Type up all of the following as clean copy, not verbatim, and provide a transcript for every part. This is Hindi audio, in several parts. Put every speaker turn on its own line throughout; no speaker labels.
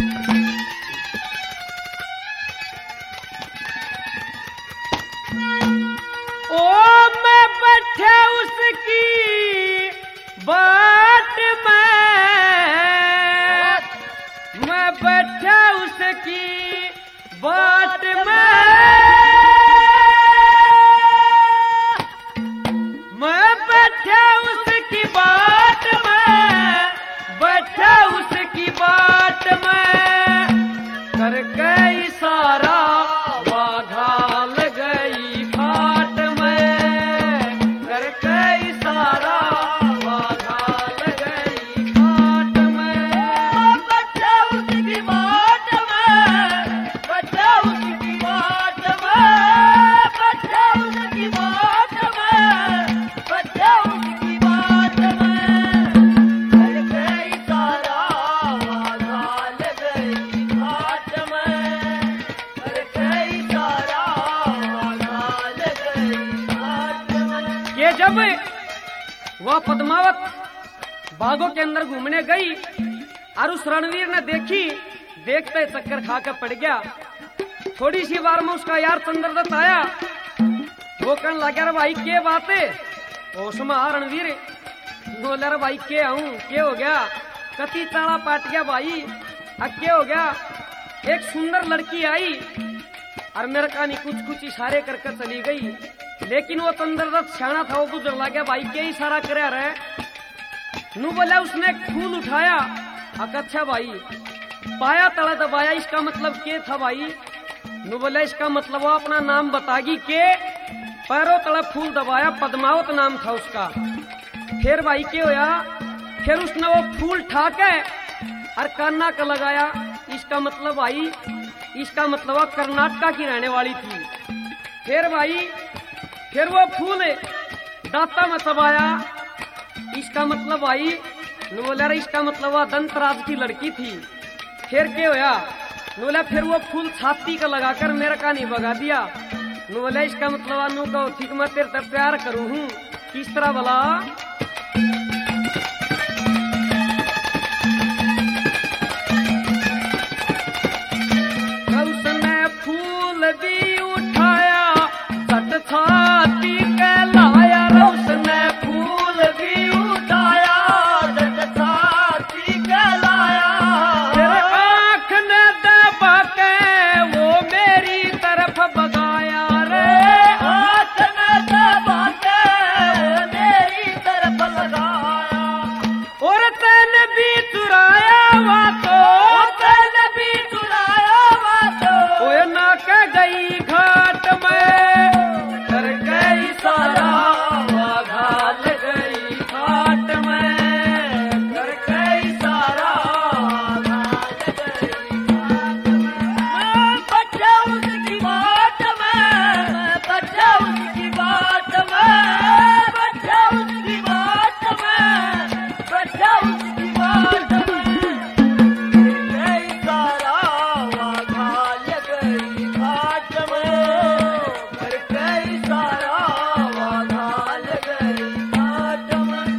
ओ मैं बैठा उसकी बाट में, मैं बैठा उसकी बाट में, मैं बैठा उसकी बाट में, बैठा उसकी बाट में, करके इशारा वाघाल गई घाट में, करके इशारा वाघाल गई घाट में, बैठा उसकी बाट में, बैठा उसकी बाट में, बैठा उसकी बाट में, बैठा उसकी बाट में, करके इशारा वाघाल गई घाट में, करके इशारा वाघाल गई घाट में। ये जब वह पद्मावत बागों के अंदर घूमने गई और उस रणवीर ने देखी, देखते चक्कर खाकर पड़ गया। थोड़ी सी बार में उसका यार चंद्रदत्त आया, वो कहने लगा, भाई के बात है? होश में आ रणवीर, बोला रे भाई के आऊं, के हो गया? कति ताला पाट गया भाई, अब के हो गया? एक सुंदर लड़की आई और मेरे कहानी कुछ कुछ इशारे करके चली गई, लेकिन वो चंद्रदत्त सियाना था, वो गुजर ला गया, भाई के इशारा करे रहे? नू बोला उसने एक फूल उठाया, अच्छा भाई पाया तला दबाया, इसका मतलब के था भाई? नू बोला इसका मतलब वो अपना नाम बतागी के, पैरों तला फूल दबाया, पद्मावत नाम था उसका। फिर भाई के होया? फिर उसने वो फूल ठाके और कान्ना का लगाया, इसका मतलब भाई, इसका मतलब वो कर्नाटक की रहने वाली थी। फिर भाई फिर वो फूल दाता में चबाया, इसका मतलब भाई बोला रे इसका मतलब वह दंतराज की लड़की थी। फिर क्या होया? बोला फिर वो फूल छाती का लगाकर मेरा का नहीं भगा दिया। बोला इसका मतलब अनु को ठीक मैं तेरे तक प्यार करूं हूं, किस तरह भला? उसने फूल भी उठाया, सट छाती के लाया, उसने फूल भी उठाया, सट छाती के लाया, फिर आँख ने दबा के वो मेरी तरफ बगाया रे, आँख ने दबा के वो मेरी तरफ लगाया, और तैने भी चुराया वहाँ तो, तैने भी चुराया वहाँ तो, वो ना के गई घाट में, कर गई सारा वाघाल गई घाट में, कर गई सारा वाघाल गई घाट में, बच्चा उसकी बाट में, बच्चा उसकी बाट में, बच्चा उसकी बाट में, बच्चा उसकी बाट में, गई सारा वाघाल गई घाट में, कर गई सारा वाघाल गई घाट में।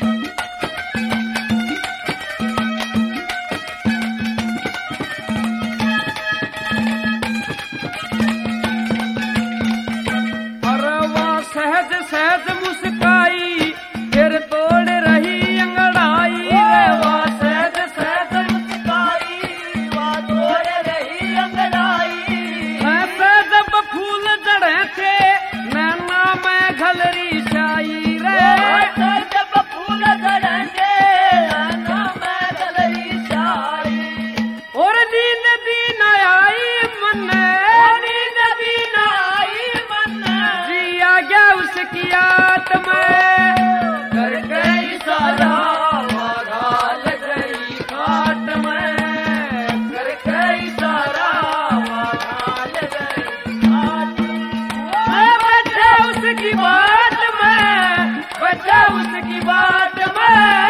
अरे वह सहज सहज मुस्काई, फिर तोड़ रही अंगड़ाई रे, वह सहज सहज मुस्काई, वह तोड़ रही अंगड़ाई, ऐसे जब फूल जड़े थे नैना में घलरी शाई रे, ऐसे जब फूल जड़े थे नैना में घलरी शाई, और नींद भी न आई मन, नींद भी न आई मन, जिया गया उसकी याद में, कर गई सारा वाघाल गई घाट में, कर गई सारा वाघाल गई घाट में, बच्चा उसकी बाट में, बच्चा उसकी बाट में,